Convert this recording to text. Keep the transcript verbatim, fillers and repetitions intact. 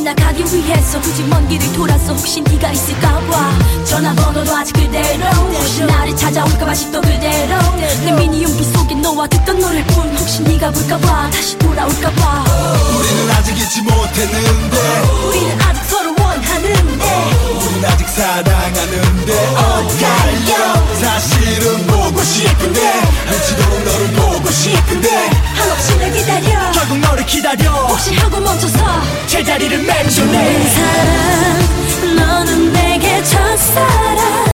나가기 위해서 굳이 먼 길을 돌아서 혹시 네가 있을까봐 전화번호도 아직 그대로 혹시 나를 찾아올까봐 아직도 그대로 내 미니 용기 속에 너와 듣던 노래뿐 혹시 네가 볼까봐 다시 돌아올까봐 우리는 아직 잊지 못했는데 우리는 아직 서로 원하는데 우린 아직 사랑하는데 Oh yeah, yeah. 사실은 보고 싶은데 눈치도록 너를 보고 싶은데 한없이 날 기다려 결국 너를 기다려 혹시 하고 멈춰서 제자리를 맴돌네 사랑